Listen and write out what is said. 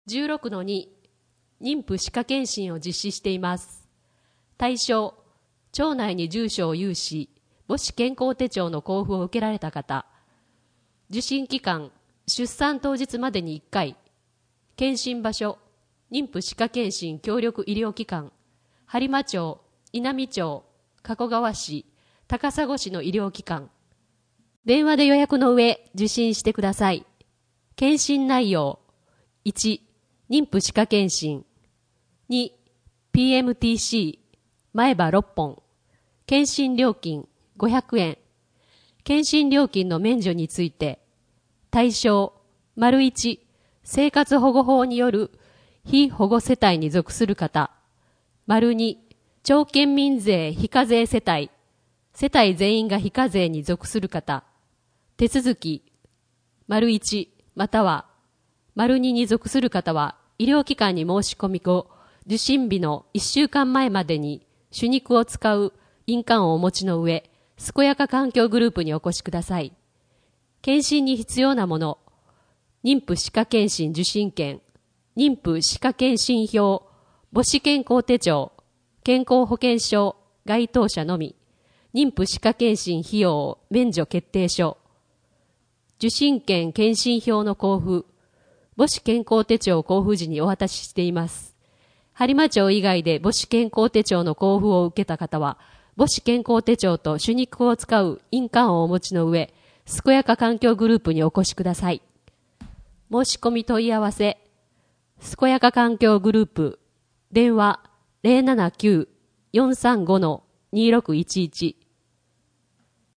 16-2 妊婦歯科検診を実施しています。対象、町内に住所を有し、母子健康手帳の交付を受けられた方。受診期間、出産当日までに1回。検診場所、妊婦歯科検診協力医療機関、播磨町、稲美町、加古川市、高砂市の医療機関。電話で予約の上、受診してください。検診内容、1、妊婦歯科検診。2、PMTC、前歯6本。検診料金、500円。検診料金の免除について、対象、1、生活保護法による被保護世帯に属する方。2、町県民税非課税世帯。世帯全員が非課税に属する方。手続き、1、または、2に属する方は、医療機関に申し込み後、受診日の1週間前までに、手肉を使う印鑑をお持ちの上、健やか環境グループにお越しください。検診に必要なもの、妊婦歯科検診受診券、妊婦歯科検診票、母子健康手帳、健康保険証、該当者のみ、妊婦歯科検診費用免除決定書、受診券検診票の交付、母子健康手帳交付時にお渡ししています。播磨町以外で母子健康手帳の交付を受けた方は、母子健康手帳と手肉を使う印鑑をお持ちの上、健やか環境グループにお越しください。申し込み問い合わせ、健やか環境グループ、電話 079-435-2611